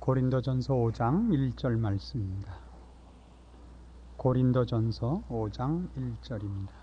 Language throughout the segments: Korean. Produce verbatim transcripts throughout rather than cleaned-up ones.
고린도전서 오 장 일 절 말씀입니다. 고린도전서 오 장 일 절입니다.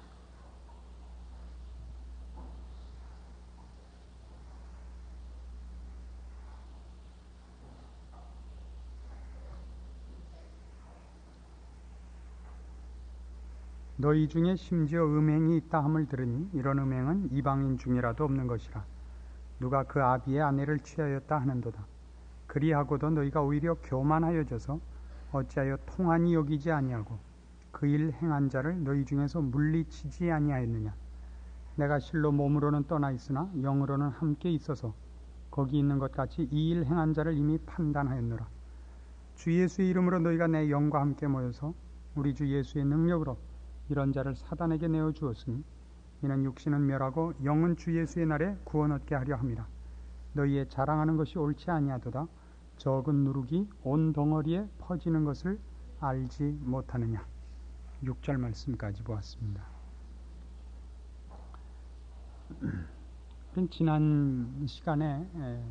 너희 중에 심지어 음행이 있다 함을 들으니 이런 음행은 이방인 중이라도 없는 것이라. 누가 그 아비의 아내를 취하였다 하는도다. 그리하고도 너희가 오히려 교만하여져서 어찌하여 통한이 여기지 아니하고 그 일 행한 자를 너희 중에서 물리치지 아니하였느냐. 내가 실로 몸으로는 떠나 있으나 영으로는 함께 있어서 거기 있는 것 같이 이 일 행한 자를 이미 판단하였노라. 주 예수의 이름으로 너희가 내 영과 함께 모여서 우리 주 예수의 능력으로 이런 자를 사단에게 내어 주었으니 이는 육신은 멸하고 영은 주 예수의 날에 구원 얻게 하려 함이라. 너희의 자랑하는 것이 옳지 아니하도다. 적은 누룩이 온 덩어리에 퍼지는 것을 알지 못하느냐. 육 절 말씀까지 보았습니다. 지난 시간에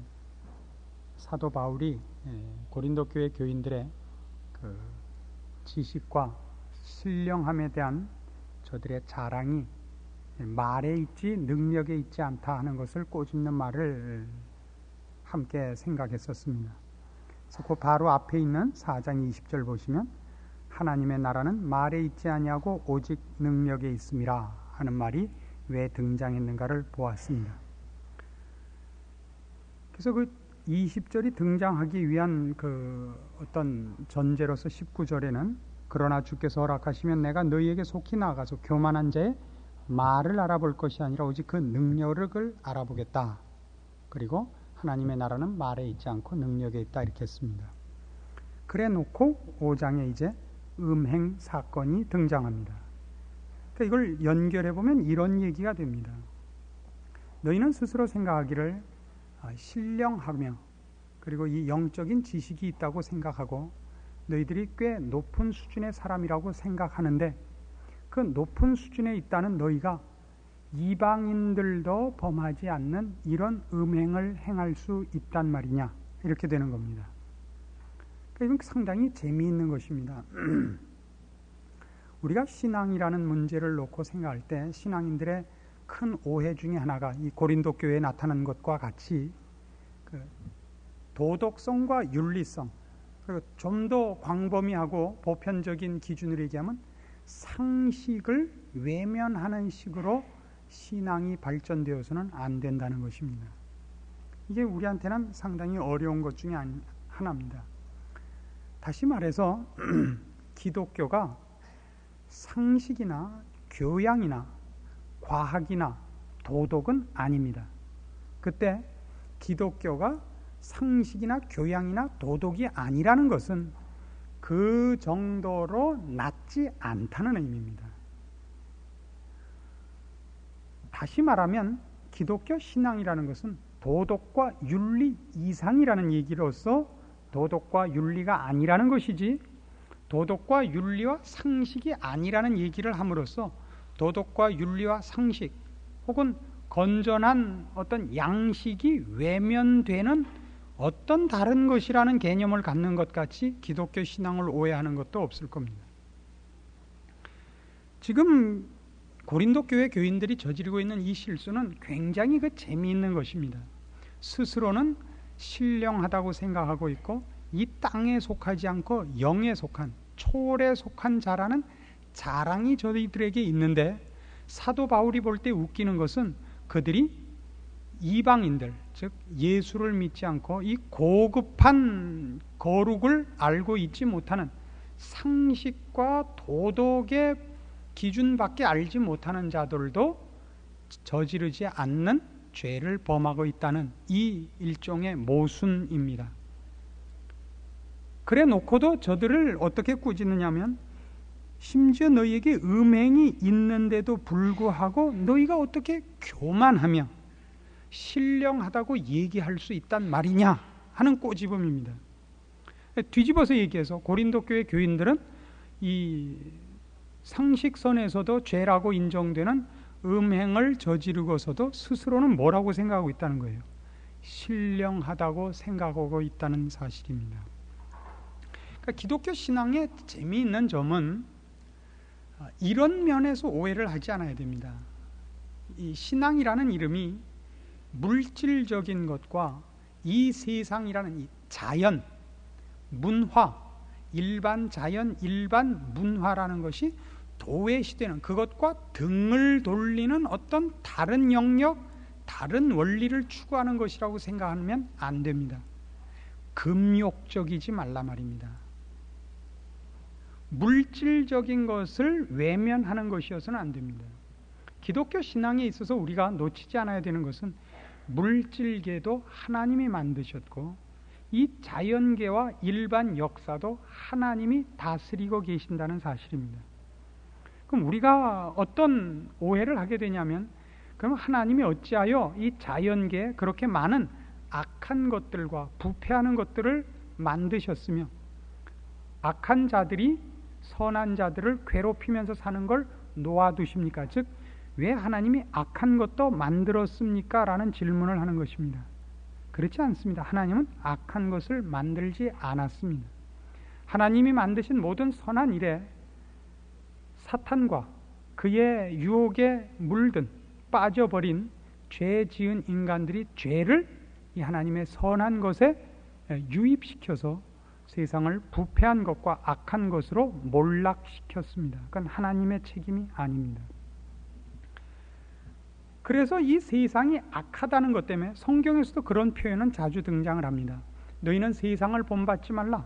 사도 바울이 고린도 교회 교인들의 그 지식과 신령함에 대한 저들의 자랑이 말에 있지 능력에 있지 않다 하는 것을 꼬집는 말을 함께 생각했었습니다. 그래서 그 바로 앞에 있는 사 장 이십 절 보시면 하나님의 나라는 말에 있지 아니하고 오직 능력에 있음이라 하는 말이 왜 등장했는가를 보았습니다. 그래서 그 이십 절이 등장하기 위한 그 어떤 전제로서 십구 절에는 그러나 주께서 허락하시면 내가 너희에게 속히 나아가서 교만한 자의 말을 알아볼 것이 아니라 오직 그 능력을 알아보겠다. 그리고 하나님의 나라는 말에 있지 않고 능력에 있다 이렇게 했습니다. 그래 놓고 오 장에 이제 음행 사건이 등장합니다. 그러니까 이걸 연결해 보면 이런 얘기가 됩니다. 너희는 스스로 생각하기를 신령하며 그리고 이 영적인 지식이 있다고 생각하고 너희들이 꽤 높은 수준의 사람이라고 생각하는데 그 높은 수준에 있다는 너희가 이방인들도 범하지 않는 이런 음행을 행할 수 있단 말이냐 이렇게 되는 겁니다. 그러니까 이건 상당히 재미있는 것입니다. 우리가 신앙이라는 문제를 놓고 생각할 때 신앙인들의 큰 오해 중에 하나가 이 고린도 교회에 나타난 것과 같이 그 도덕성과 윤리성 그리고 좀 더 광범위하고 보편적인 기준으로 얘기하면 상식을 외면하는 식으로 신앙이 발전되어서는 안 된다는 것입니다. 이게 우리한테는 상당히 어려운 것 중에 하나입니다. 다시 말해서 기독교가 상식이나 교양이나 과학이나 도덕은 아닙니다. 그때 기독교가 상식이나 교양이나 도덕이 아니라는 것은 그 정도로 낮지 않다는 의미입니다. 다시 말하면 기독교 신앙이라는 것은 도덕과 윤리 이상이라는 얘기로서 도덕과 윤리가 아니라는 것이지 도덕과 윤리와 상식이 아니라는 얘기를 함으로써 도덕과 윤리와 상식 혹은 건전한 어떤 양식이 외면되는 어떤 다른 것이라는 개념을 갖는 것 같이 기독교 신앙을 오해하는 것도 없을 겁니다. 지금 고린도 교회 교인들이 저지르고 있는 이 실수는 굉장히 그 재미있는 것입니다. 스스로는 신령하다고 생각하고 있고 이 땅에 속하지 않고 영에 속한 초월에 속한 자라는 자랑이 저희들에게 있는데 사도 바울이 볼 때 웃기는 것은 그들이 이방인들 즉 예수를 믿지 않고 이 고급한 거룩을 알고 있지 못하는 상식과 도덕의 기준밖에 알지 못하는 자들도 저지르지 않는 죄를 범하고 있다는 이 일종의 모순입니다. 그래 놓고도 저들을 어떻게 꾸짖느냐면 심지어 너희에게 음행이 있는데도 불구하고 너희가 어떻게 교만하며 신령하다고 얘기할 수 있단 말이냐 하는 꼬집음입니다. 뒤집어서 얘기해서 고린도 교회 교인들은 이 상식선에서도 죄라고 인정되는 음행을 저지르고서도 스스로는 뭐라고 생각하고 있다는 거예요? 신령하다고 생각하고 있다는 사실입니다. 그러니까 기독교 신앙의 재미있는 점은 이런 면에서 오해를 하지 않아야 됩니다. 이 신앙이라는 이름이 물질적인 것과 이 세상이라는 이 자연, 문화, 일반 자연, 일반 문화라는 것이 도외시되는 그것과 등을 돌리는 어떤 다른 영역, 다른 원리를 추구하는 것이라고 생각하면 안 됩니다. 금욕적이지 말라 말입니다. 물질적인 것을 외면하는 것이어서는 안 됩니다. 기독교 신앙에 있어서 우리가 놓치지 않아야 되는 것은 물질계도 하나님이 만드셨고 이 자연계와 일반 역사도 하나님이 다스리고 계신다는 사실입니다. 그럼 우리가 어떤 오해를 하게 되냐면, 그럼 하나님이 어찌하여 이 자연계에 그렇게 많은 악한 것들과 부패하는 것들을 만드셨으며 악한 자들이 선한 자들을 괴롭히면서 사는 걸 놓아두십니까? 즉, 왜 하나님이 악한 것도 만들었습니까? 라는 질문을 하는 것입니다. 그렇지 않습니다. 하나님은 악한 것을 만들지 않았습니다. 하나님이 만드신 모든 선한 일에 사탄과 그의 유혹에 물든 빠져버린 죄 지은 인간들이 죄를 이 하나님의 선한 것에 유입시켜서 세상을 부패한 것과 악한 것으로 몰락시켰습니다. 그건 하나님의 책임이 아닙니다. 그래서 이 세상이 악하다는 것 때문에 성경에서도 그런 표현은 자주 등장을 합니다. 너희는 세상을 본받지 말라.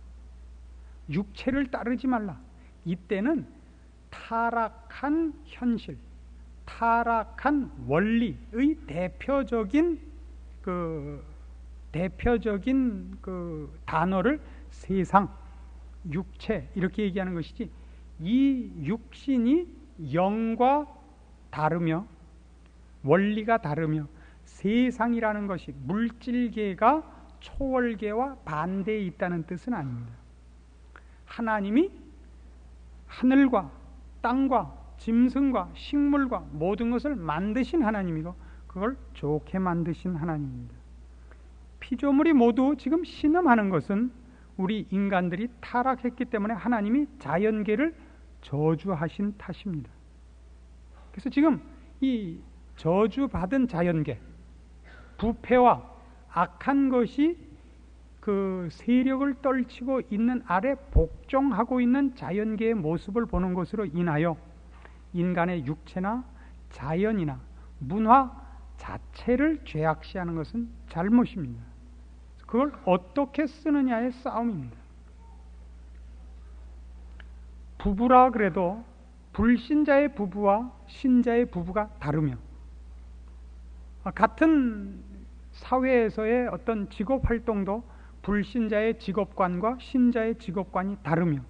육체를 따르지 말라. 이때는 타락한 현실, 타락한 원리의 대표적인 그 대표적인 그 단어를 세상, 육체 이렇게 얘기하는 것이지, 이 육신이 영과 다르며 원리가 다르며 세상이라는 것이 물질계가 초월계와 반대에 있다는 뜻은 아닙니다. 하나님이 하늘과 땅과 짐승과 식물과 모든 것을 만드신 하나님이고 그걸 좋게 만드신 하나님입니다. 피조물이 모두 지금 신음하는 것은 우리 인간들이 타락했기 때문에 하나님이 자연계를 저주하신 탓입니다. 그래서 지금 이 저주받은 자연계, 부패와 악한 것이 그 세력을 떨치고 있는 아래 복종하고 있는 자연계의 모습을 보는 것으로 인하여 인간의 육체나 자연이나 문화 자체를 죄악시하는 것은 잘못입니다. 그걸 어떻게 쓰느냐의 싸움입니다. 부부라 그래도 불신자의 부부와 신자의 부부가 다르며 같은 사회에서의 어떤 직업 활동도 불신자의 직업관과 신자의 직업관이 다르며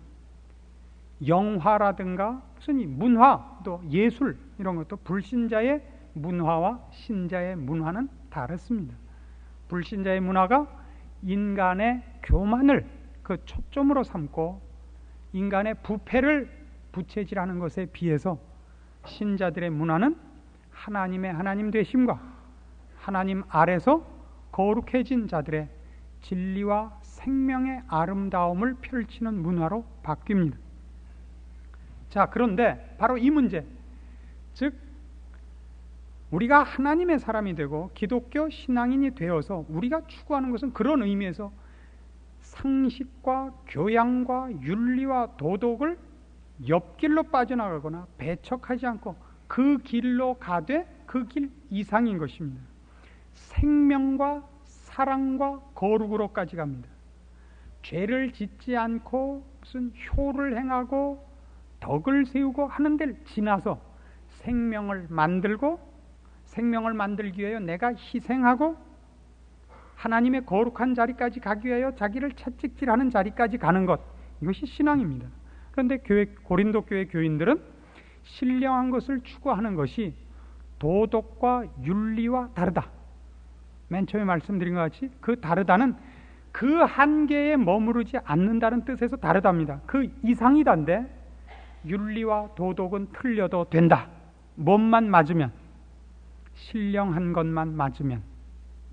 영화라든가 무슨 문화 또 예술 이런 것도 불신자의 문화와 신자의 문화는 다릅니다. 불신자의 문화가 인간의 교만을 그 초점으로 삼고 인간의 부패를 부채질하는 것에 비해서 신자들의 문화는 하나님의 하나님 되심과 하나님 아래서 거룩해진 자들의 진리와 생명의 아름다움을 펼치는 문화로 바뀝니다. 자, 그런데 바로 이 문제, 즉 우리가 하나님의 사람이 되고 기독교 신앙인이 되어서 우리가 추구하는 것은 그런 의미에서 상식과 교양과 윤리와 도덕을 옆길로 빠져나가거나 배척하지 않고 그 길로 가되 그 길 이상인 것입니다. 생명과 사랑과 거룩으로까지 갑니다. 죄를 짓지 않고 무슨 효를 행하고 덕을 세우고 하는 데를 지나서 생명을 만들고 생명을 만들기 위하여 내가 희생하고 하나님의 거룩한 자리까지 가기 위하여 자기를 채찍질하는 자리까지 가는 것, 이것이 신앙입니다. 그런데 교회, 고린도 교회 교인들은 신령한 것을 추구하는 것이 도덕과 윤리와 다르다. 맨 처음에 말씀드린 것 같이 그 다르다는 그 한계에 머무르지 않는다는 뜻에서 다르답니다. 그 이상이단데 윤리와 도덕은 틀려도 된다. 몸만 맞으면, 신령한 것만 맞으면,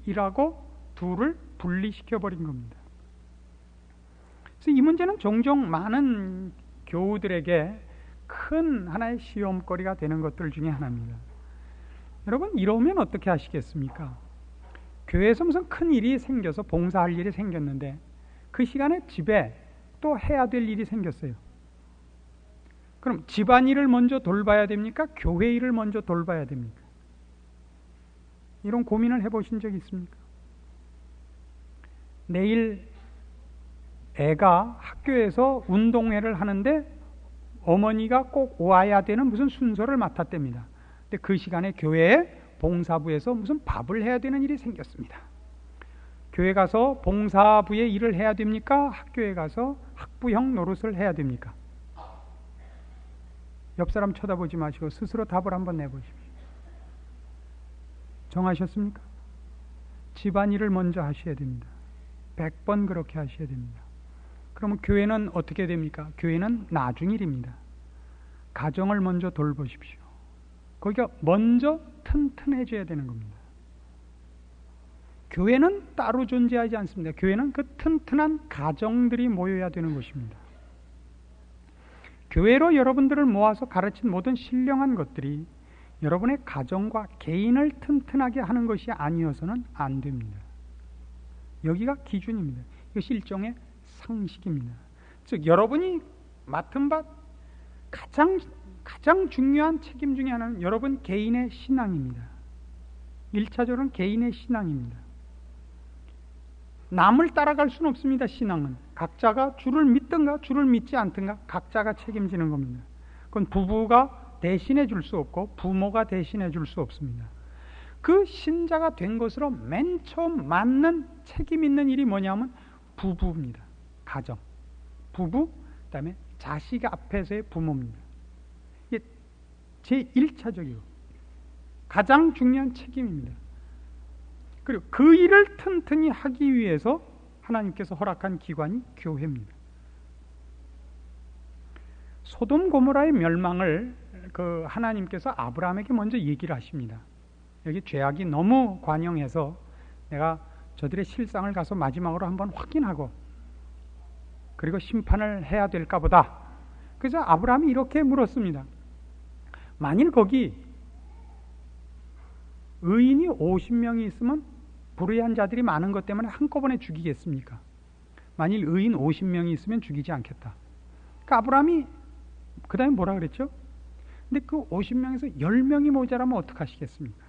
일하고 둘을 분리시켜 버린 겁니다. 그래서 이 문제는 종종 많은 교우들에게 큰 하나의 시험거리가 되는 것들 중에 하나입니다. 여러분, 이러면 어떻게 하시겠습니까? 교회에서 무슨 큰 일이 생겨서 봉사할 일이 생겼는데 그 시간에 집에 또 해야 될 일이 생겼어요. 그럼 집안일을 먼저 돌봐야 됩니까? 교회 일을 먼저 돌봐야 됩니까? 이런 고민을 해보신 적 있습니까? 내일 애가 학교에서 운동회를 하는데 어머니가 꼭 와야 되는 무슨 순서를 맡았답니다. 근데 그 시간에 교회에 봉사부에서 무슨 밥을 해야 되는 일이 생겼습니다. 교회 가서 봉사부의 일을 해야 됩니까? 학교에 가서 학부형 노릇을 해야 됩니까? 옆 사람 쳐다보지 마시고 스스로 답을 한번 내보십시오. 정하셨습니까? 집안일을 먼저 하셔야 됩니다. 백 번 그렇게 하셔야 됩니다. 그러면 교회는 어떻게 됩니까? 교회는 나중 일입니다. 가정을 먼저 돌보십시오. 거기가 먼저 튼튼해져야 되는 겁니다. 교회는 따로 존재하지 않습니다. 교회는 그 튼튼한 가정들이 모여야 되는 것입니다. 교회로 여러분들을 모아서 가르친 모든 신령한 것들이 여러분의 가정과 개인을 튼튼하게 하는 것이 아니어서는 안 됩니다. 여기가 기준입니다. 이것이 일종의 상식입니다. 즉 여러분이 맡은 바 가장 가장 중요한 책임 중에 하나는 여러분 개인의 신앙입니다. 일차적으로는 개인의 신앙입니다. 남을 따라갈 수는 없습니다. 신앙은 각자가 주를 믿든가 주를 믿지 않든가 각자가 책임지는 겁니다. 그건 부부가 대신해 줄 수 없고 부모가 대신해 줄 수 없습니다. 그 신자가 된 것으로 맨 처음 맞는 책임 있는 일이 뭐냐면 부부입니다. 가정, 부부, 그 다음에 자식 앞에서의 부모입니다. 이게 제일차적이고 가장 중요한 책임입니다. 그리고 그 일을 튼튼히 하기 위해서 하나님께서 허락한 기관이 교회입니다. 소돔 고모라의 멸망을 그 하나님께서 아브라함에게 먼저 얘기를 하십니다. 여기 죄악이 너무 관영해서 내가 저들의 실상을 가서 마지막으로 한번 확인하고 그리고 심판을 해야 될까 보다. 그래서 아브라함이 이렇게 물었습니다. 만일 거기 의인이 오십 명이 있으면 불의한 자들이 많은 것 때문에 한꺼번에 죽이겠습니까? 만일 의인 오십 명이 있으면 죽이지 않겠다. 그러니까 아브라함이 그 다음에 뭐라 그랬죠? 근데 그 오십 명에서 십 명이 모자라면 어떡하시겠습니까?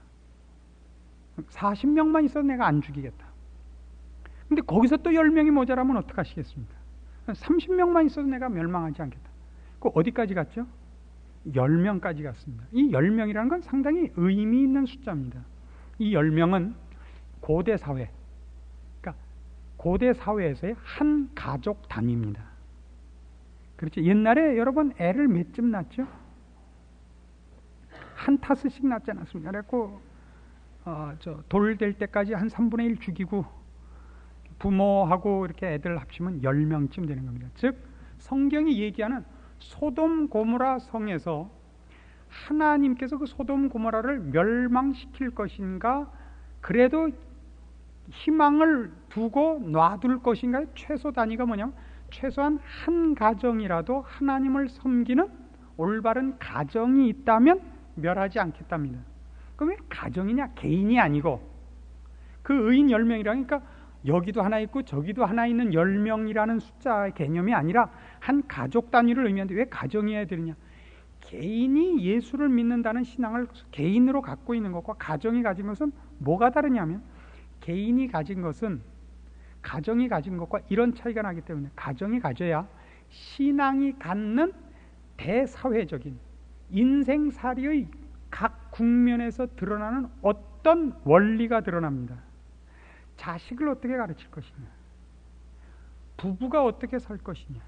사십 명만 있어도 내가 안 죽이겠다. 근데 거기서 또 십 명이 모자라면 어떡하시겠습니까? 삼십 명만 있어도 내가 멸망하지 않겠다. 그 어디까지 갔죠? 십 명까지 갔습니다. 이 십 명이라는 건 상당히 의미 있는 숫자입니다. 이 십 명은 고대 사회, 그러니까 고대 사회에서의 한 가족 단위입니다. 그렇죠? 옛날에 여러분 애를 몇쯤 낳죠? 한 타스씩 낳지 않았습니까? 그래갖고 어, 저 돌 될 때까지 한 삼분의 일 죽이고 부모하고 이렇게 애들 합치면 십 명쯤 되는 겁니다. 즉 성경이 얘기하는 소돔 고모라 성에서 하나님께서 그 소돔 고모라를 멸망시킬 것인가 그래도 희망을 두고 놔둘 것인가 최소 단위가 뭐냐면 최소한 한 가정이라도 하나님을 섬기는 올바른 가정이 있다면 멸하지 않겠답니다. 그럼 왜 가정이냐? 개인이 아니고 그 의인 십 명이라 그러니까 여기도 하나 있고 저기도 하나 있는 십 명이라는 숫자의 개념이 아니라 한 가족 단위를 의미하는데 왜 가정이어야 되느냐? 개인이 예수를 믿는다는 신앙을 개인으로 갖고 있는 것과 가정이 가진 것은 뭐가 다르냐면 개인이 가진 것은 가정이 가진 것과 이런 차이가 나기 때문에 가정이 가져야 신앙이 갖는 대사회적인 인생살이의 각 국면에서 드러나는 어떤 원리가 드러납니다. 자식을 어떻게 가르칠 것이냐, 부부가 어떻게 살 것이냐,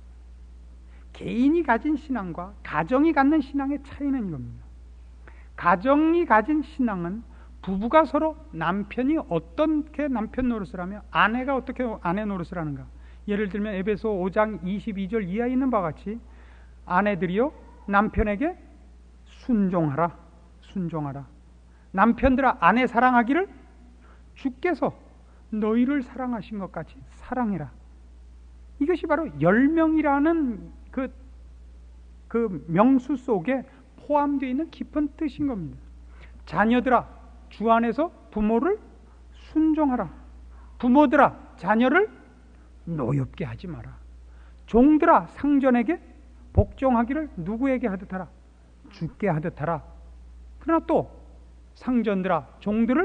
개인이 가진 신앙과 가정이 갖는 신앙의 차이는 이겁니다. 가정이 가진 신앙은 부부가 서로 남편이 어떻게 남편 노릇을 하며 아내가 어떻게 아내 노릇을 하는가. 예를 들면 에베소 오 장 이십이 절 이하에 있는 바와 같이 아내들이요 남편에게 순종하라 순종하라. 남편들아 아내 사랑하기를 주께서 너희를 사랑하신 것 같이 사랑해라. 이것이 바로 열명이라는 그, 그 명수 속에 포함되어 있는 깊은 뜻인 겁니다. 자녀들아, 주 안에서 부모를 순종하라. 부모들아, 자녀를 노엽게 하지 마라. 종들아, 상전에게 복종하기를 누구에게 하듯 하라? 주께 하듯 하라. 그러나 또 상전들아, 종들을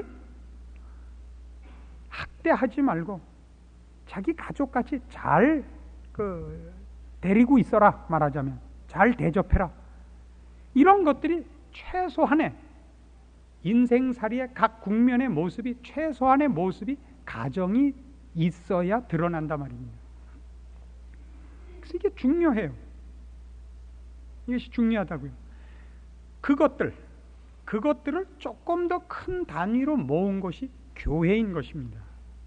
학대하지 말고 자기 가족같이 잘 그 데리고 있어라. 말하자면 잘 대접해라. 이런 것들이 최소한의 인생살이의 각 국면의 모습이, 최소한의 모습이 가정이 있어야 드러난단 말입니다. 그래서 이게 중요해요. 이것이 중요하다고요. 그것들, 그것들을 조금 더 큰 단위로 모은 것이 교회인 것입니다.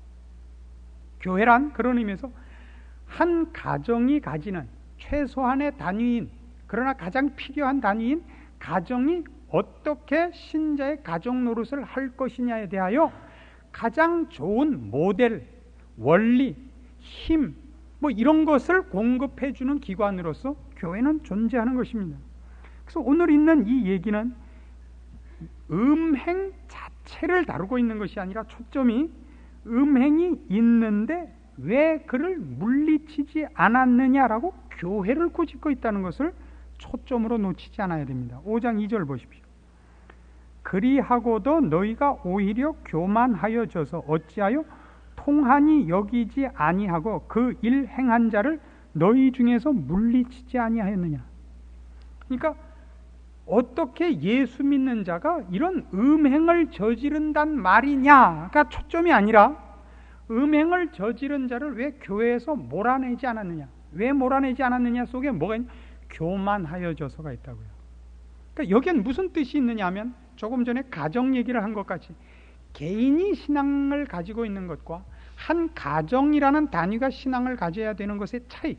교회란 그런 의미에서 한 가정이 가지는 최소한의 단위인, 그러나 가장 필요한 단위인 가정이 어떻게 신자의 가정 노릇을 할 것이냐에 대하여 가장 좋은 모델, 원리, 힘, 뭐 이런 것을 공급해 주는 기관으로서 교회는 존재하는 것입니다. 그래서 오늘 있는 이 얘기는 음행 자체를 다루고 있는 것이 아니라 초점이 음행이 있는데 왜 그를 물리치지 않았느냐라고 교회를 꾸짖고 있다는 것을 초점으로 놓치지 않아야 됩니다. 오 장 이 절 보십시오. 그리하고도 너희가 오히려 교만하여져서 어찌하여 통한이 여기지 아니하고 그 일 행한 자를 너희 중에서 물리치지 아니하였느냐. 그러니까 어떻게 예수 믿는 자가 이런 음행을 저지른단 말이냐가 초점이 아니라 음행을 저지른 자를 왜 교회에서 몰아내지 않았느냐, 왜 몰아내지 않았느냐 속에 뭐가 있냐? 교만하여져서가 있다고요. 그러니까 여기엔 무슨 뜻이 있느냐 하면 조금 전에 가정 얘기를 한 것 같이 개인이 신앙을 가지고 있는 것과 한 가정이라는 단위가 신앙을 가져야 되는 것의 차이.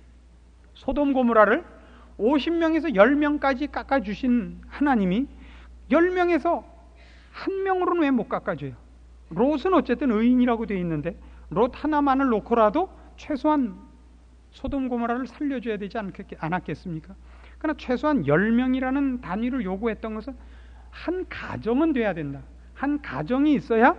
소돔 고모라를 오십 명에서 십 명까지 깎아주신 하나님이 십 명에서 한 명으로는 왜 못 깎아줘요? 롯은 어쨌든 의인이라고 되어 있는데 롯 하나만을 놓고라도 최소한 소돔 고모라를 살려줘야 되지 않았겠습니까? 그러나 최소한 십 명이라는 단위를 요구했던 것은 한 가정은 돼야 된다. 한 가정이 있어야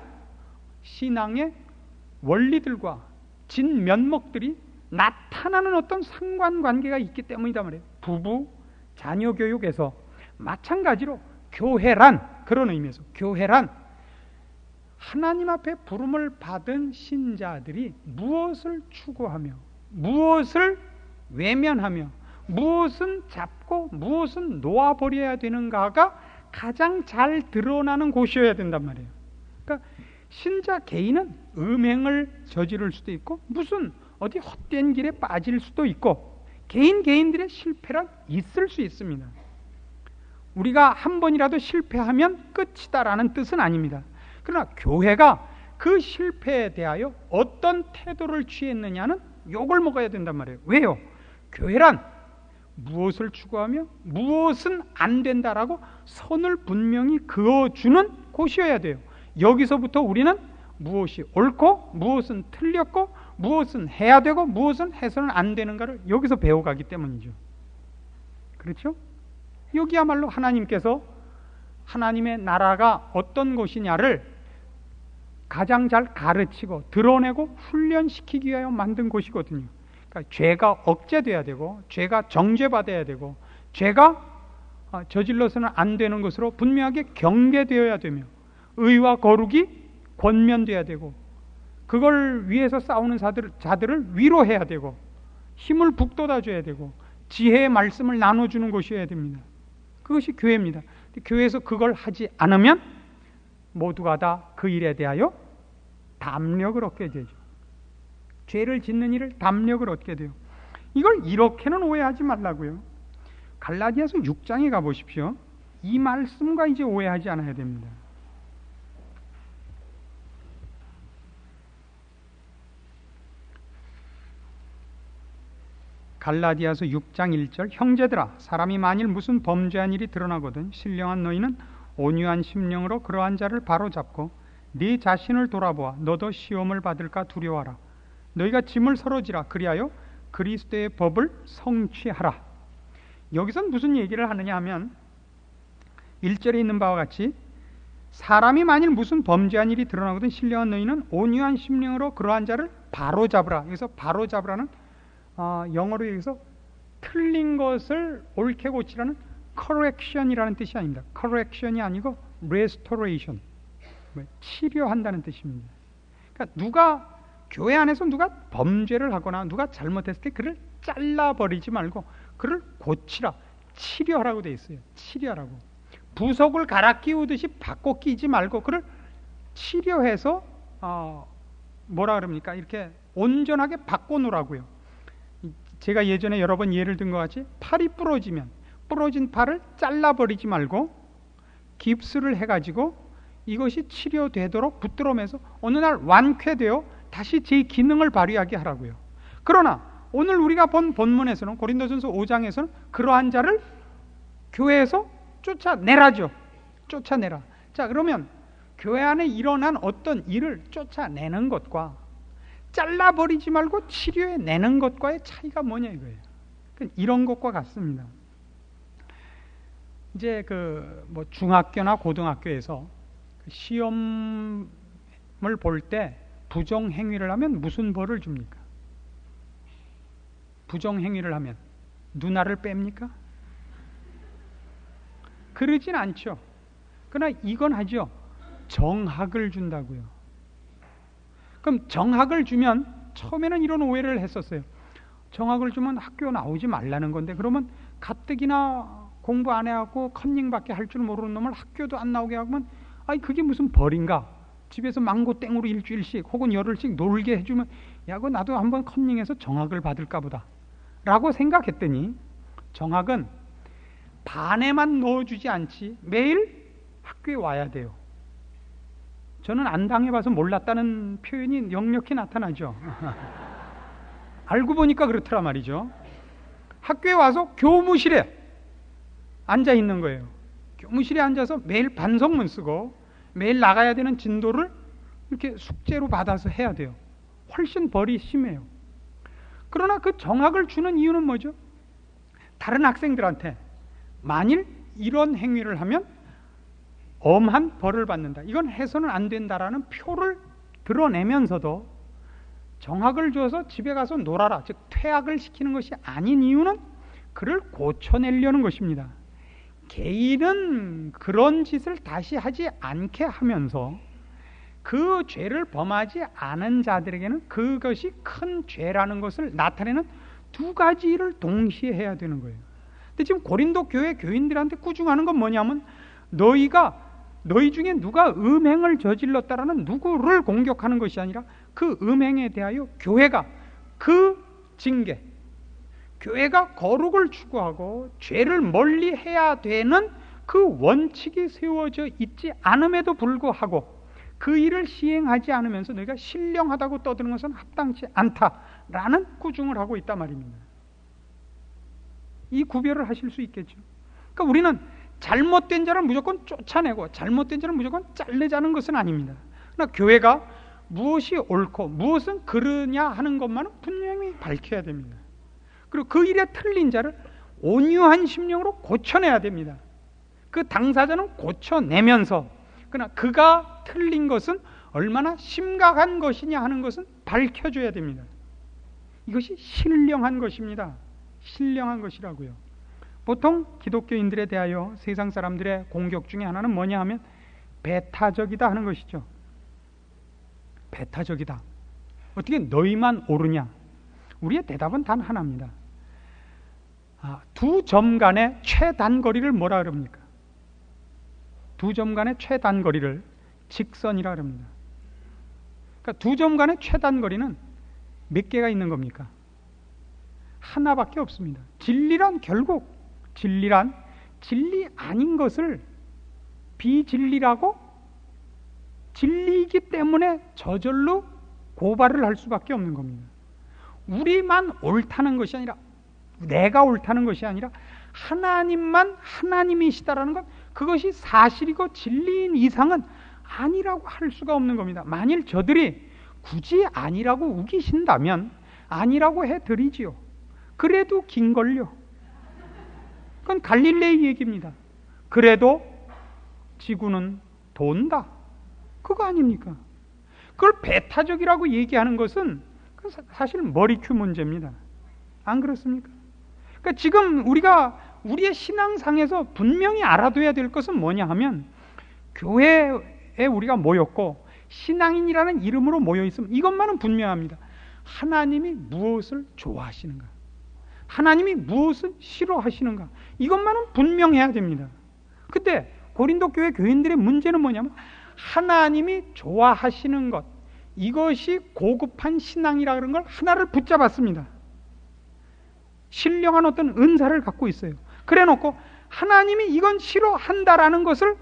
신앙의 원리들과 진면목들이 나타나는 어떤 상관관계가 있기 때문이다 말이에요. 부부, 자녀 교육에서 마찬가지로 교회란, 그런 의미에서 교회란 하나님 앞에 부름을 받은 신자들이 무엇을 추구하며 무엇을 외면하며 무엇은 잡고 무엇은 놓아버려야 되는가가 가장 잘 드러나는 곳이어야 된단 말이에요. 그러니까 신자 개인은 음행을 저지를 수도 있고 무슨 어디 헛된 길에 빠질 수도 있고 개인 개인들의 실패란 있을 수 있습니다. 우리가 한 번이라도 실패하면 끝이다라는 뜻은 아닙니다. 그러나 교회가 그 실패에 대하여 어떤 태도를 취했느냐는 욕을 먹어야 된단 말이에요. 왜요? 교회란 무엇을 추구하며 무엇은 안 된다라고 선을 분명히 그어주는 곳이어야 돼요. 여기서부터 우리는 무엇이 옳고 무엇은 틀렸고 무엇은 해야 되고 무엇은 해서는 안 되는가를 여기서 배워가기 때문이죠. 그렇죠? 여기야말로 하나님께서 하나님의 나라가 어떤 곳이냐를 가장 잘 가르치고 드러내고 훈련시키기 위하여 만든 곳이거든요. 그러니까 죄가 억제돼야 되고 죄가 정죄받아야 되고 죄가 저질러서는 안 되는 것으로 분명하게 경계되어야 되며 의와 거룩이 권면돼야 되고 그걸 위해서 싸우는 자들, 자들을 위로해야 되고 힘을 북돋아줘야 되고 지혜의 말씀을 나눠주는 것이어야 됩니다. 그것이 교회입니다. 교회에서 그걸 하지 않으면 모두가 다 그 일에 대하여 담력을 얻게 되죠. 죄를 짓는 일을 담력을 얻게 돼요. 이걸 이렇게는 오해하지 말라고요. 갈라디아서 육 장에 가보십시오. 이 말씀과 이제 오해하지 않아야 됩니다. 갈라디아서 육 장 일 절 형제들아 사람이 만일 무슨 범죄한 일이 드러나거든 신령한 너희는 온유한 심령으로 그러한 자를 바로잡고 네 자신을 돌아보아 너도 시험을 받을까 두려워하라. 너희가 짐을 서로 지라. 그리하여 그리스도의 법을 성취하라. 여기선 무슨 얘기를 하느냐 하면 일 절에 있는 바와 같이 사람이 만일 무슨 범죄한 일이 드러나거든 신령한 너희는 온유한 심령으로 그러한 자를 바로잡으라. 여기서 바로잡으라는 어, 영어로 여기서 틀린 것을 옳게 고치라는 correction이라는 뜻이 아닙니다. correction이 아니고 restoration, 치료한다는 뜻입니다. 그러니까 누가 교회 안에서 누가 범죄를 하거나 누가 잘못했을 때 그를 잘라버리지 말고 그를 고치라, 치료하라고 되어 있어요. 치료하라고. 부속을 갈아 끼우듯이 바꿔 끼지 말고 그를 치료해서 어, 뭐라 그럽니까? 이렇게 온전하게 바꿔놓으라고요. 제가 예전에 여러 번 예를 든 것 같이 팔이 부러지면 부러진 팔을 잘라버리지 말고 깁스를 해가지고 이것이 치료되도록 붙들어매서 어느 날 완쾌되어 다시 제 기능을 발휘하게 하라고요. 그러나 오늘 우리가 본 본문에서는 고린도전서 오 장에서는 그러한 자를 교회에서 쫓아내라죠. 쫓아내라. 자, 그러면 교회 안에 일어난 어떤 일을 쫓아내는 것과 잘라버리지 말고 치료해내는 것과의 차이가 뭐냐 이거예요. 이런 것과 같습니다. 이제 그 뭐 중학교나 고등학교에서 시험을 볼 때 부정행위를 하면 무슨 벌을 줍니까? 부정행위를 하면 누나를 뺍니까? 그러진 않죠. 그러나 이건 하죠. 정학을 준다고요. 그럼 정학을 주면 처음에는 이런 오해를 했었어요. 정학을 주면 학교 나오지 말라는 건데 그러면 가뜩이나 공부 안 해갖고 컨닝밖에 할 줄 모르는 놈을 학교도 안 나오게 하면 아니 그게 무슨 벌인가? 집에서 망고 땡으로 일주일씩 혹은 열흘씩 놀게 해주면 야 그거 나도 한번 컨닝해서 정학을 받을까 보다 라고 생각했더니 정학은 반에만 넣어주지 않지 매일 학교에 와야 돼요. 저는 안 당해봐서 몰랐다는 표현이 역력히 나타나죠. 알고 보니까 그렇더라 말이죠. 학교에 와서 교무실에 앉아 있는 거예요. 교무실에 앉아서 매일 반성문 쓰고 매일 나가야 되는 진도를 이렇게 숙제로 받아서 해야 돼요. 훨씬 벌이 심해요. 그러나 그 정학을 주는 이유는 뭐죠? 다른 학생들한테 만일 이런 행위를 하면 엄한 벌을 받는다. 이건 해서는 안 된다라는 표를 드러내면서도 정학을 줘서 집에 가서 놀아라. 즉 퇴학을 시키는 것이 아닌 이유는 그를 고쳐내려는 것입니다. 개인은 그런 짓을 다시 하지 않게 하면서 그 죄를 범하지 않은 자들에게는 그것이 큰 죄라는 것을 나타내는 두 가지 일을 동시에 해야 되는 거예요. 근데 지금 고린도 교회 교인들한테 꾸중하는 건 뭐냐면 너희가 너희 중에 누가 음행을 저질렀다라는 누구를 공격하는 것이 아니라 그 음행에 대하여 교회가 그 징계, 교회가 거룩을 추구하고 죄를 멀리 해야 되는 그 원칙이 세워져 있지 않음에도 불구하고 그 일을 시행하지 않으면서 너희가 신령하다고 떠드는 것은 합당치 않다라는 꾸중을 하고 있단 말입니다. 이 구별을 하실 수 있겠죠. 그러니까 우리는 잘못된 자를 무조건 쫓아내고 잘못된 자를 무조건 자르자는 것은 아닙니다. 그러나 교회가 무엇이 옳고 무엇은 그르냐 하는 것만은 분명히 밝혀야 됩니다. 그리고 그 일에 틀린 자를 온유한 심령으로 고쳐내야 됩니다. 그 당사자는 고쳐내면서 그러나 그가 틀린 것은 얼마나 심각한 것이냐 하는 것은 밝혀줘야 됩니다. 이것이 신령한 것입니다. 신령한 것이라고요. 보통 기독교인들에 대하여 세상 사람들의 공격 중에 하나는 뭐냐 하면 배타적이다 하는 것이죠. 배타적이다. 어떻게 너희만 옳으냐? 우리의 대답은 단 하나입니다. 아, 두 점 간의 최단거리를 뭐라 그럽니까? 두 점 간의 최단거리를 직선이라 그럽니다. 그러니까 두 점 간의 최단거리는 몇 개가 있는 겁니까? 하나밖에 없습니다. 진리란 결국 진리란 진리 아닌 것을 비진리라고 진리이기 때문에 저절로 고발을 할 수밖에 없는 겁니다. 우리만 옳다는 것이 아니라 내가 옳다는 것이 아니라 하나님만 하나님이시다라는 것, 그것이 사실이고 진리인 이상은 아니라고 할 수가 없는 겁니다. 만일 저들이 굳이 아니라고 우기신다면 아니라고 해드리지요. 그래도 긴걸요. 그건 갈릴레이 얘기입니다. 그래도 지구는 돈다. 그거 아닙니까? 그걸 배타적이라고 얘기하는 것은 사실 머리큐 문제입니다. 안 그렇습니까? 그러니까 지금 우리가 우리의 신앙상에서 분명히 알아둬야 될 것은 뭐냐 하면, 교회에 우리가 모였고 신앙인이라는 이름으로 모여 있으면 이것만은 분명합니다. 하나님이 무엇을 좋아하시는가, 하나님이 무엇을 싫어하시는가, 이것만은 분명해야 됩니다. 근데 고린도 교회 교인들의 문제는 뭐냐면, 하나님이 좋아하시는 것, 이것이 고급한 신앙이라는 걸 하나를 붙잡았습니다. 신령한 어떤 은사를 갖고 있어요. 그래 놓고 하나님이 이건 싫어한다라는 것을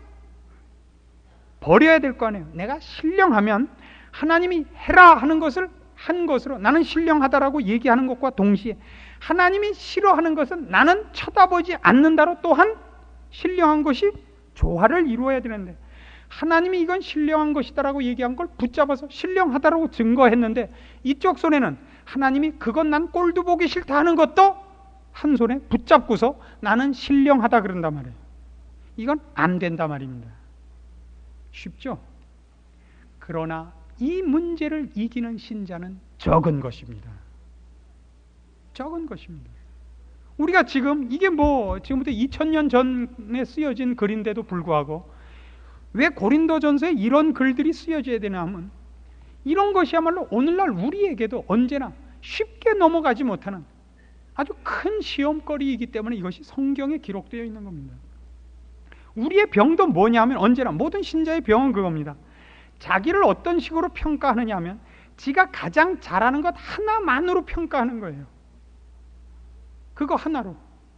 버려야 될 거 아니에요. 내가 신령하면 하나님이 해라 하는 것을 한 것으로 나는 신령하다라고 얘기하는 것과 동시에, 하나님이 싫어하는 것은 나는 쳐다보지 않는다로 또한 신령한 것이 조화를 이루어야 되는데, 하나님이 이건 신령한 것이다라고 얘기한 걸 붙잡아서 신령하다라고 증거했는데, 이쪽 손에는 하나님이 그건 난 꼴도 보기 싫다 하는 것도 한 손에 붙잡고서 나는 신령하다 그런단 말이에요. 이건 안 된단 말입니다. 쉽죠? 그러나 이 문제를 이기는 신자는 적은 것입니다. 적은 것입니다. 우리가 지금 이게 뭐 지금부터 이천 년 전에 쓰여진 글인데도 불구하고 왜 고린도전서에 이런 글들이 쓰여져야 되냐 하면, 이런 것이야말로 오늘날 우리에게도 언제나 쉽게 넘어가지 못하는 아주 큰 시험거리이기 때문에 이것이 성경에 기록되어 있는 겁니다. 우리의 병도 뭐냐 하면, 언제나 모든 신자의 병은 그겁니다. 자기를 어떤 식으로 평가하느냐 하면 지가 가장 잘하는 것 하나만으로 평가하는 거예요. 그거 하나로.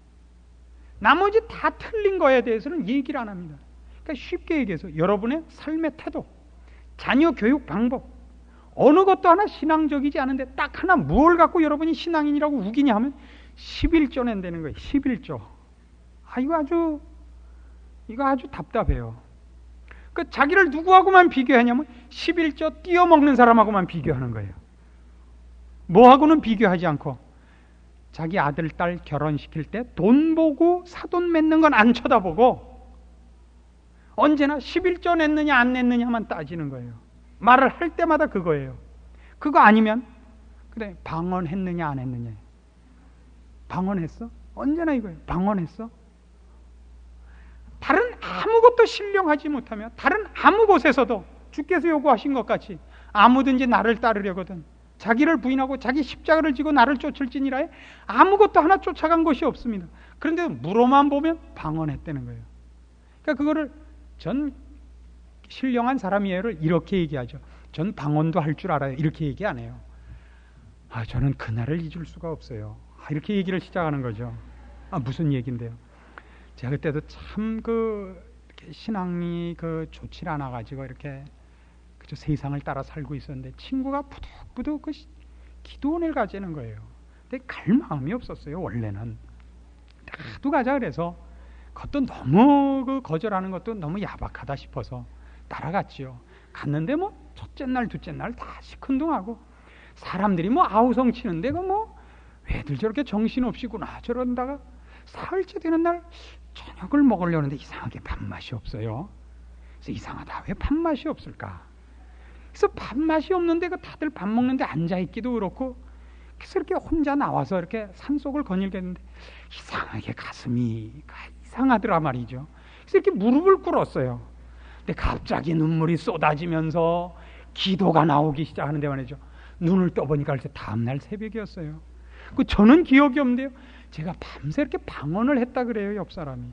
나머지 다 틀린 거에 대해서는 얘기를 안 합니다. 그러니까 쉽게 얘기해서 여러분의 삶의 태도, 자녀 교육 방법, 어느 것도 하나 신앙적이지 않은데 딱 하나 무엇을 갖고 여러분이 신앙인이라고 우기냐 하면 십일조 낸다는 거예요. 십일조. 아, 이거 아주 이거 아주 답답해요. 그 자기를 누구하고만 비교하냐면 십일조 띄어먹는 사람하고만 비교하는 거예요. 뭐하고는 비교하지 않고, 자기 아들, 딸 결혼시킬 때 돈 보고 사돈 맺는 건 안 쳐다보고 언제나 십일조 냈느냐 안 냈느냐만 따지는 거예요. 말을 할 때마다 그거예요. 그거 아니면 그래, 방언했느냐 안 했느냐. 방언했어? 언제나 이거예요. 방언했어? 다른 아무것도 신령하지 못하며 다른 아무 곳에서도 주께서 요구하신 것 같이 아무든지 나를 따르려거든 자기를 부인하고 자기 십자가를 지고 나를 쫓을지니라에 아무것도 하나 쫓아간 것이 없습니다. 그런데 물어만 보면 방언했다는 거예요. 그러니까 그거를 전 신령한 사람이에요를 이렇게 얘기하죠. 전 방언도 할 줄 알아요. 이렇게 얘기 안 해요. 아, 저는 그날을 잊을 수가 없어요. 아, 이렇게 얘기를 시작하는 거죠. 아, 무슨 얘기인데요? 제가 그때도 참 그 신앙이 그 좋지 않아 가지고 이렇게 그저 세상을 따라 살고 있었는데 친구가 부득부득 그 기도원을 가자는 거예요. 근데 갈 마음이 없었어요. 원래는 나도 가자 그래서 그것도 너무 그 거절하는 것도 너무 야박하다 싶어서 따라갔지요. 갔는데 뭐 첫째 날 둘째 날 다 시큰둥하고 사람들이 뭐 아우성 치는데 그 뭐 왜들 저렇게 정신없이구나 저런다가 사흘째 되는 날 저녁을 먹으려는데 이상하게 밥맛이 없어요. 그래서 이상하다. 왜 밥맛이 없을까? 그래서 밥맛이 없는데 그 다들 밥 먹는데 앉아있기도 그렇고 그래서 이렇게 혼자 나와서 이렇게 산속을 거닐겠는데 이상하게 가슴이 이상하더라 말이죠. 그래서 이렇게 무릎을 꿇었어요. 근데 갑자기 눈물이 쏟아지면서 기도가 나오기 시작하는데 말이죠. 눈을 떠보니까 그때 다음날 새벽이었어요. 그 저는 기억이 없는데요. 제가 밤새 이렇게 방언을 했다 그래요. 옆 사람이.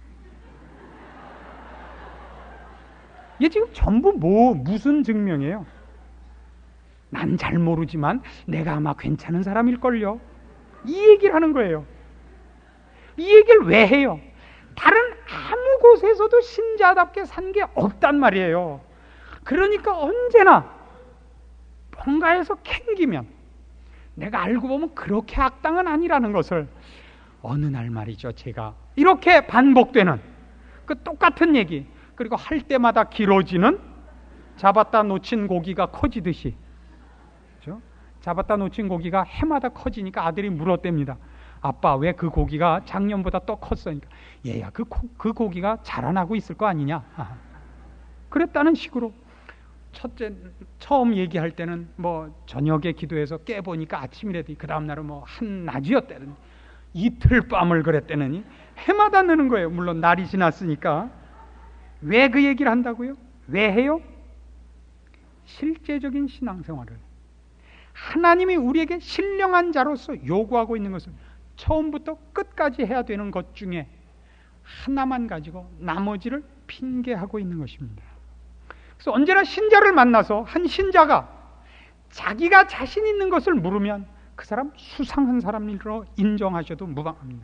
이게 지금 전부 뭐 무슨 증명이에요? 난 잘 모르지만 내가 아마 괜찮은 사람일걸요. 이 얘기를 하는 거예요. 이 얘기를 왜 해요? 다른 아무 곳에서도 신자답게 산 게 없단 말이에요. 그러니까 언제나 뭔가에서 캥기면 내가 알고 보면 그렇게 악당은 아니라는 것을 어느 날 말이죠. 제가 이렇게 반복되는 그 똑같은 얘기, 그리고 할 때마다 길어지는 잡았다 놓친 고기가 커지듯이, 그렇죠? 잡았다 놓친 고기가 해마다 커지니까 아들이 물었답니다. 아빠, 왜 그 고기가 작년보다 또 컸으니까, 얘야, 그, 그 고기가 자라나고 있을 거 아니냐. 그랬다는 식으로 첫째 처음 얘기할 때는 뭐 저녁에 기도해서 깨보니까 아침이래더니 그 다음날은 뭐 한낮이었대더니 이틀 밤을 그랬대느니 해마다 느는 거예요. 물론 날이 지났으니까. 왜 그 얘기를 한다고요? 왜 해요? 실제적인 신앙생활을 하나님이 우리에게 신령한 자로서 요구하고 있는 것은 처음부터 끝까지 해야 되는 것 중에 하나만 가지고 나머지를 핑계하고 있는 것입니다. 그래서 언제나 신자를 만나서 한 신자가 자기가 자신 있는 것을 물으면 그 사람 수상한 사람으로 인정하셔도 무방합니다.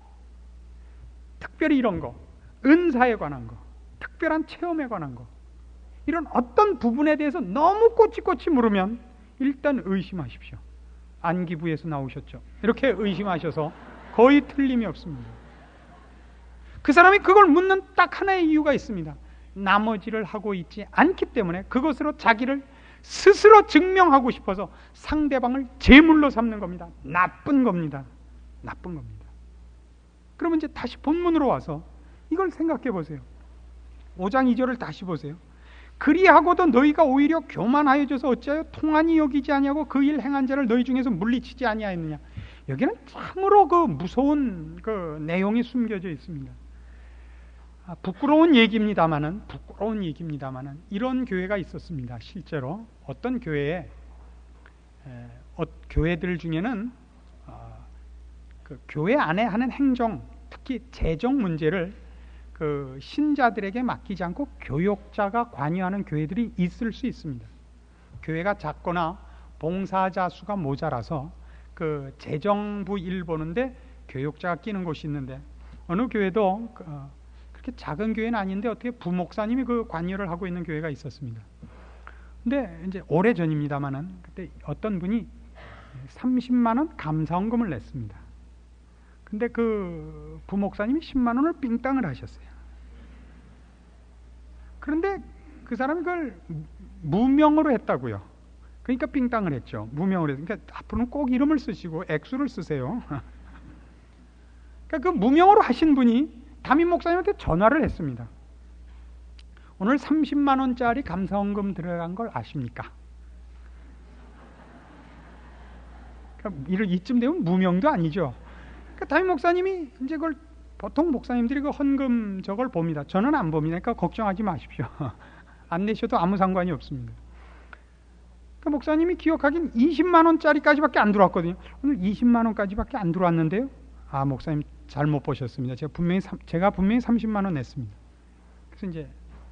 특별히 이런 거, 은사에 관한 거, 특별한 체험에 관한 거, 이런 어떤 부분에 대해서 너무 꼬치꼬치 물으면 일단 의심하십시오. 안기부에서 나오셨죠. 이렇게 의심하셔서 거의 틀림이 없습니다. 그 사람이 그걸 묻는 딱 하나의 이유가 있습니다. 나머지를 하고 있지 않기 때문에 그것으로 자기를 스스로 증명하고 싶어서 상대방을 제물로 삼는 겁니다. 나쁜 겁니다. 나쁜 겁니다. 그러면 이제 다시 본문으로 와서 이걸 생각해 보세요. 오 장 이 절을 다시 보세요. 그리하고도 너희가 오히려 교만하여져서 어찌하여 통한이 여기지 아니하고 그 일 행한 자를 너희 중에서 물리치지 아니하였느냐. 여기는 참으로 그 무서운 그 내용이 숨겨져 있습니다. 아, 부끄러운 얘기입니다만은 부끄러운 얘기입니다만은 이런 교회가 있었습니다. 실제로 어떤 교회에 에, 어, 교회들 중에는 어, 그 교회 안에 하는 행정, 특히 재정 문제를 그 신자들에게 맡기지 않고 교역자가 관여하는 교회들이 있을 수 있습니다. 교회가 작거나 봉사자 수가 모자라서 그 재정부 일 보는데 교역자가 끼는 곳이 있는데 어느 교회도 어, 그렇게 작은 교회는 아닌데 어떻게 부목사님이 그 관여를 하고 있는 교회가 있었습니다. 근데 이제 오래 전입니다만은 그때 어떤 분이 삼십만 원 감사원금을 냈습니다. 근데 그 부목사님이 십만 원을 삥땅을 하셨어요. 그런데 그 사람이 그걸 무명으로 했다고요. 그러니까 삥땅을 했죠. 무명으로 해서. 그러니까 앞으로는 꼭 이름을 쓰시고 액수를 쓰세요. 그러니까 그 무명으로 하신 분이 담임 목사님한테 전화를 했습니다. 오늘 삼십만 원짜리 감사원금 들어간 걸 아십니까? 그러니까 이쯤 되면 무명도 아니죠. 그러니까 담임 목사님이 이제 그걸 보통 목사님들이 그 헌금 저걸 봅니다. 저는 안 봅니다. 그러니까 걱정하지 마십시오. 안 내셔도 아무 상관이 없습니다. 그 목사님이 기억하긴 이십만 원짜리까지밖에 안 들어왔거든요. 오늘 이십만 원까지밖에 안 들어왔는데요. 아, 목사님 잘못 보셨습니다. 제가 분명히 제가 분명히 삼십만 원 냈습니다. 그래서 이제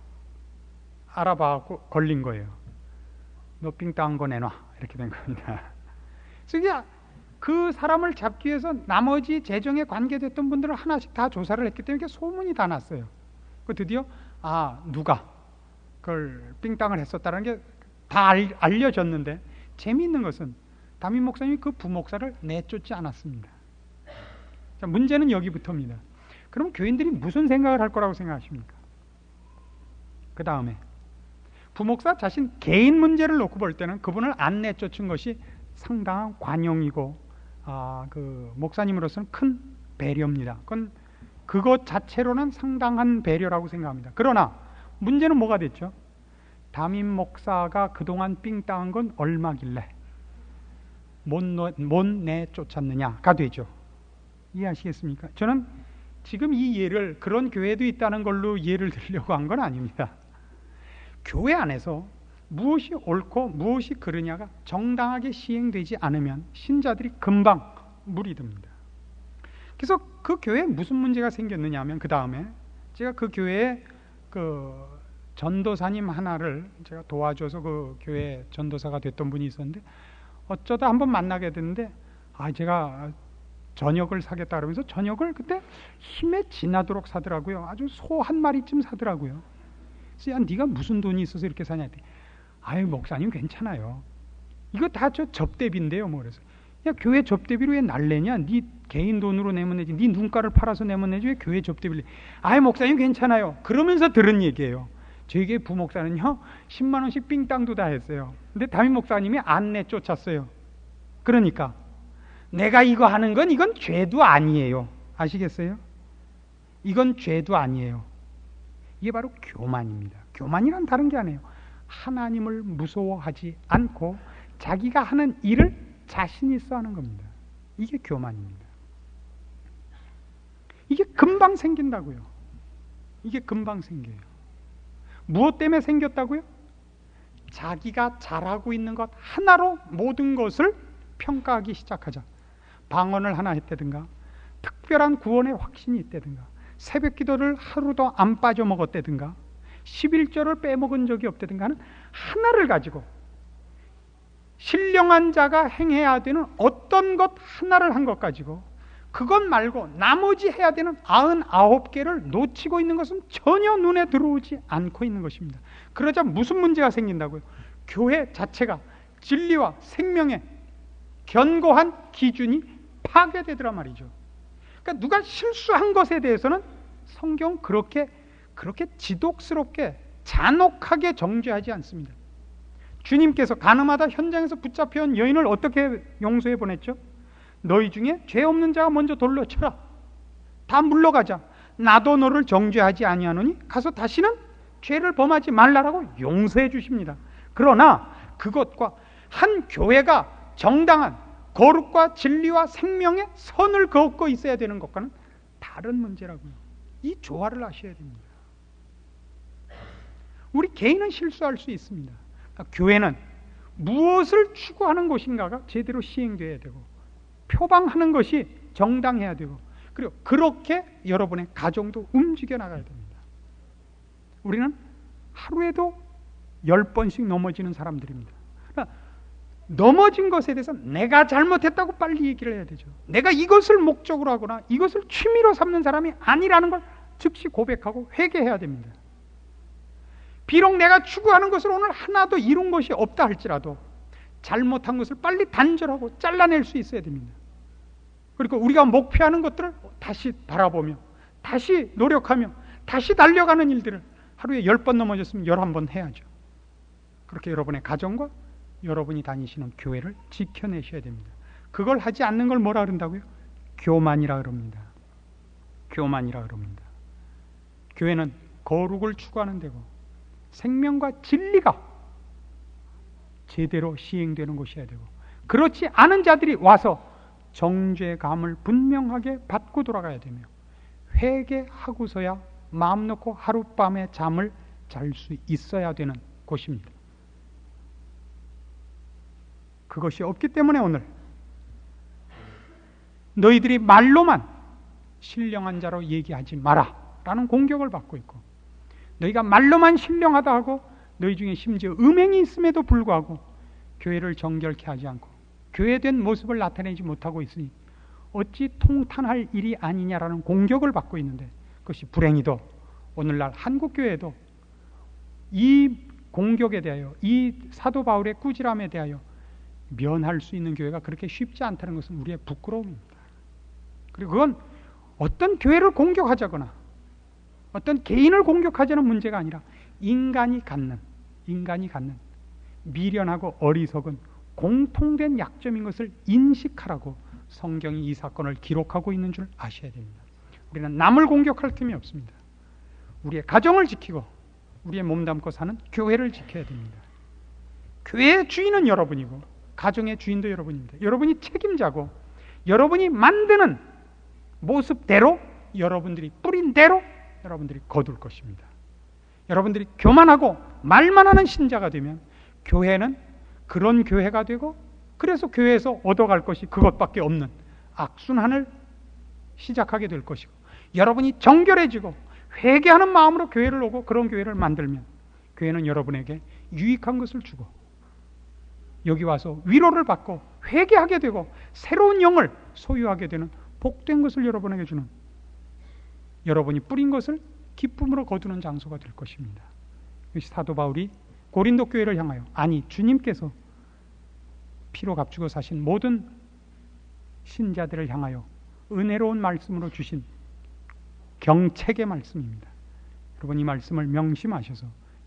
알아봐 걸린 거예요. 너 삥땅한 거 내놔. 이렇게 된 겁니다. 그래서 이게 그 사람을 잡기 위해서 나머지 재정에 관계됐던 분들을 하나씩 다 조사를 했기 때문에 소문이 다 났어요. 그 드디어 아 누가 그걸 삥땅을 했었다는 게 다 알려졌는데 재미있는 것은 담임 목사님이 그 부목사를 내쫓지 않았습니다. 자, 문제는 여기부터입니다. 그럼 교인들이 무슨 생각을 할 거라고 생각하십니까? 그 다음에 부목사 자신 개인 문제를 놓고 볼 때는 그분을 안 내쫓은 것이 상당한 관용이고 아, 그 목사님으로서는 큰 배려입니다. 그건 그것 자체로는 상당한 배려라고 생각합니다. 그러나 문제는 뭐가 됐죠? 담임 목사가 그동안 삥땅한 건 얼마길래 못, 못 내쫓았느냐가 되죠. 이해하시겠습니까? 저는 지금 이 예를 그런 교회도 있다는 걸로 예를 들려고 한 건 아닙니다. 교회 안에서 무엇이 옳고 무엇이 그르냐가 정당하게 시행되지 않으면 신자들이 금방 물이 듭니다. 그래서 그 교회에 무슨 문제가 생겼느냐 하면 그 다음에 제가 그 교회에 그 전도사님 하나를 제가 도와줘서 그 교회 전도사가 됐던 분이 있었는데 어쩌다 한번 만나게 됐는데 아 제가 저녁을 사겠다 그러면서 저녁을 그때 힘에 지나도록 사더라고요. 아주 소 한 마리쯤 사더라고요. 그래서 야 네가 무슨 돈이 있어서 이렇게 사냐 했더니 아유 목사님 괜찮아요. 이거 다 저 접대비인데요. 뭐 그래서 야 교회 접대비로 왜 날래냐? 네 개인 돈으로 내면 되지. 네 눈가를 팔아서 내면 되지 왜 교회 접대비를? 아유 목사님 괜찮아요. 그러면서 들은 얘기예요. 저에게 부목사는요 십만 원씩 빙땅도 다 했어요. 근데 담임 목사님이 안 내쫓았어요. 그러니까 내가 이거 하는 건 이건 죄도 아니에요. 아시겠어요? 이건 죄도 아니에요. 이게 바로 교만입니다. 교만이란 다른 게 아니에요. 하나님을 무서워하지 않고 자기가 하는 일을 자신 있어 하는 겁니다. 이게 교만입니다. 이게 금방 생긴다고요. 이게 금방 생겨요. 무엇 때문에 생겼다고요? 자기가 잘하고 있는 것 하나로 모든 것을 평가하기 시작하자. 방언을 하나 했다든가, 특별한 구원의 확신이 있다든가, 새벽 기도를 하루도 안 빠져먹었다든가, 십일조를 빼먹은 적이 없다든가 하는 하나를 가지고 신령한 자가 행해야 되는 어떤 것 하나를 한 것 가지고 그것 말고 나머지 해야 되는 아흔아홉 개를 놓치고 있는 것은 전혀 눈에 들어오지 않고 있는 것입니다. 그러자 무슨 문제가 생긴다고요? 교회 자체가 진리와 생명의 견고한 기준이 파괴되더란 말이죠. 그러니까 누가 실수한 것에 대해서는 성경 그렇게 그렇게 지독스럽게 잔혹하게 정죄하지 않습니다. 주님께서 가늠하다 현장에서 붙잡혀온 여인을 어떻게 용서해 보냈죠? 너희 중에 죄 없는 자가 먼저 돌로 쳐라. 다 물러가자. 나도 너를 정죄하지 아니하노니 가서 다시는 죄를 범하지 말라라고 용서해 주십니다. 그러나 그것과 한 교회가 정당한 거룩과 진리와 생명의 선을 걷고 있어야 되는 것과는 다른 문제라고요. 이 조화를 아셔야 됩니다. 우리 개인은 실수할 수 있습니다. 그러니까 교회는 무엇을 추구하는 것인가가 제대로 시행되어야 되고 표방하는 것이 정당해야 되고 그리고 그렇게 여러분의 가정도 움직여 나가야 됩니다. 우리는 하루에도 열 번씩 넘어지는 사람들입니다. 그러니까 넘어진 것에 대해서 내가 잘못했다고 빨리 얘기를 해야 되죠. 내가 이것을 목적으로 하거나 이것을 취미로 삼는 사람이 아니라는 걸 즉시 고백하고 회개해야 됩니다. 비록 내가 추구하는 것을 오늘 하나도 이룬 것이 없다 할지라도 잘못한 것을 빨리 단절하고 잘라낼 수 있어야 됩니다. 그리고 우리가 목표하는 것들을 다시 바라보며 다시 노력하며 다시 달려가는 일들을 하루에 열 번 넘어졌으면 열한 번 해야죠. 그렇게 여러분의 가정과 여러분이 다니시는 교회를 지켜내셔야 됩니다. 그걸 하지 않는 걸 뭐라 그런다고요? 교만이라 그럽니다. 교만이라 그럽니다. 교회는 거룩을 추구하는 데고 생명과 진리가 제대로 시행되는 곳이어야 되고 그렇지 않은 자들이 와서 정죄감을 분명하게 받고 돌아가야 되며 회개하고서야 마음 놓고 하룻밤에 잠을 잘 수 있어야 되는 곳입니다. 그것이 없기 때문에 오늘 너희들이 말로만 신령한 자로 얘기하지 마라 라는 공격을 받고 있고 너희가 말로만 신령하다 하고 너희 중에 심지어 음행이 있음에도 불구하고 교회를 정결케 하지 않고 교회된 모습을 나타내지 못하고 있으니 어찌 통탄할 일이 아니냐라는 공격을 받고 있는데 그것이 불행히도 오늘날 한국교회도 이 공격에 대하여 이 사도 바울의 꾸지람에 대하여 면할 수 있는 교회가 그렇게 쉽지 않다는 것은 우리의 부끄러움입니다. 그리고 그건 어떤 교회를 공격하자거나 어떤 개인을 공격하자는 문제가 아니라 인간이 갖는 인간이 갖는 미련하고 어리석은 공통된 약점인 것을 인식하라고 성경이 이 사건을 기록하고 있는 줄 아셔야 됩니다. 우리는 남을 공격할 틈이 없습니다. 우리의 가정을 지키고 우리의 몸담고 사는 교회를 지켜야 됩니다. 교회의 주인은 여러분이고 가정의 주인도 여러분입니다. 여러분이 책임자고 여러분이 만드는 모습대로 여러분들이 뿌린 대로 여러분들이 거둘 것입니다. 여러분들이 교만하고 말만 하는 신자가 되면 교회는 그런 교회가 되고 그래서 교회에서 얻어갈 것이 그것밖에 없는 악순환을 시작하게 될 것이고 여러분이 정결해지고 회개하는 마음으로 교회를 오고 그런 교회를 만들면 교회는 여러분에게 유익한 것을 주고 여기 와서 위로를 받고 회개하게 되고 새로운 영을 소유하게 되는 복된 것을 여러분에게 주는 여러분이 뿌린 것을 기쁨으로 거두는 장소가 될 것입니다. 사도 바울이 고린도 교회를 향하여 아니 주님께서 피로 값주고 사신 모든 신자들을 향하여 은혜로운 말씀으로 주신 경책의 말씀입니다. 여러분 이 말씀을 명심하셔서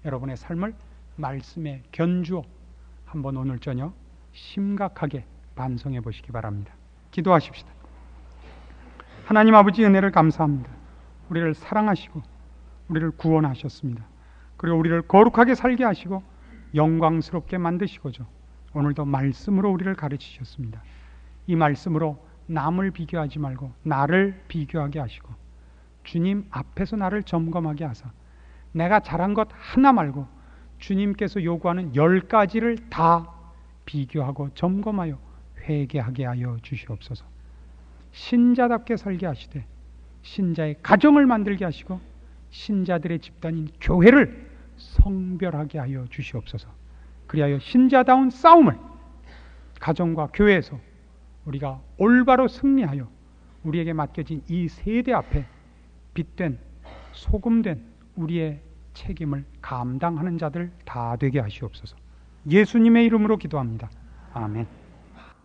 여러분의 삶을 말씀에 견주어 한번 오늘 저녁 심각하게 반성해 보시기 바랍니다. 기도하십시다. 하나님 아버지, 은혜를 감사합니다. 우리를 사랑하시고 우리를 구원하셨습니다. 그리고 우리를 거룩하게 살게 하시고 영광스럽게 만드시고죠, 오늘도 말씀으로 우리를 가르치셨습니다. 이 말씀으로 남을 비교하지 말고 나를 비교하게 하시고 주님 앞에서 나를 점검하게 하사 내가 잘한 것 하나 말고 주님께서 요구하는 열 가지를 다 비교하고 점검하여 회개하게 하여 주시옵소서. 신자답게 살게 하시되 신자의 가정을 만들게 하시고 신자들의 집단인 교회를 성별하게 하여 주시옵소서. 그리하여 신자다운 싸움을 가정과 교회에서 우리가 올바로 승리하여 우리에게 맡겨진 이 세대 앞에 빛된 소금된 우리의 책임을 감당하는 자들 다 되게 하시옵소서. 예수님의 이름으로 기도합니다. 아멘.